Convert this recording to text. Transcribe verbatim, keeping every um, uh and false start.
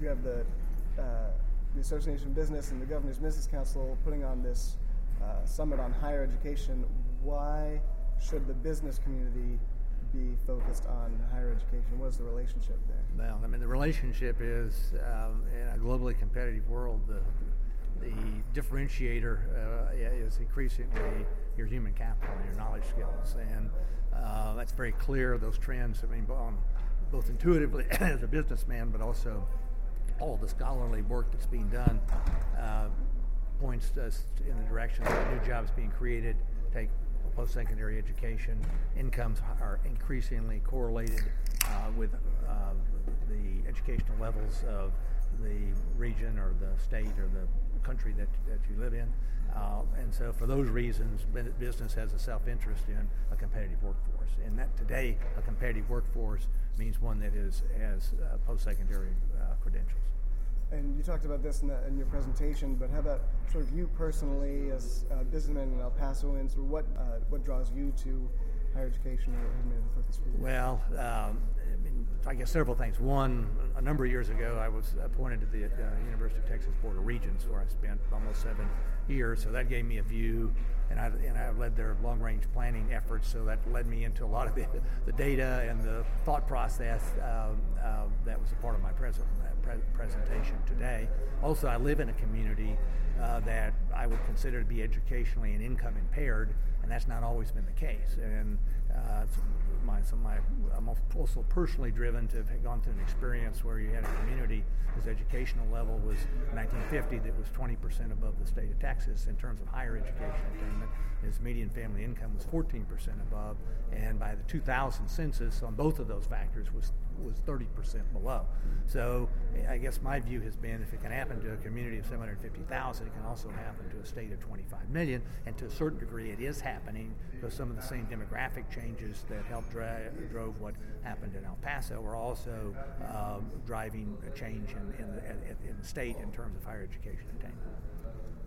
we have the uh, the Association of Business and the Governor's Business Council putting on this uh, summit on higher education. Why should the business community be focused on higher education? What is the relationship there? Well, I mean, the relationship is, um, in a globally competitive world, the, the differentiator uh, is increasingly your human capital and your knowledge skills. And uh, that's very clear, those trends, I mean, on, both intuitively as a businessman, but also all the scholarly work that's being done uh, points us in the direction of new jobs being created, take post-secondary education. Incomes are increasingly correlated uh, with uh, the educational levels of the region or the state or the country that, that you live in. Uh, and so for those reasons, business has a self-interest in a competitive workforce. And that today, a competitive workforce means one that is has uh, post-secondary uh, credentials. And you talked about this in, the, in your presentation, but how about sort of you personally as a businessman in El Pasoans, or what uh, what draws you to higher education or has made it a focus for you? Well, um, I mean, I guess several things. One, a number of years ago, I was appointed to the uh, University of Texas Board of Regents, where I spent almost seven years. So that gave me a view, and I and I led their long-range planning efforts. So that led me into a lot of the, the data and the thought process uh, uh, that was a part of my present, pre- presentation today. Also, I live in a community uh, that I would consider to be educationally and income impaired, and that's not always been the case. And uh, my, so my, I'm also personally driven to have gone through an experience where you had a community whose educational level was in nineteen fifty that was twenty percent above the state of Texas in terms of higher education attainment. His median family income was fourteen percent above, and by the two thousand census on both of those factors was was thirty percent below. So I guess my view has been if it can happen to a community of seven hundred fifty thousand, it can also happen to a state of twenty-five million, and to a certain degree it is happening because some of the same demographic changes that helped dra- drove what happened in El Paso are also um, driving a change in, in, the, in the state in terms of higher education attainment.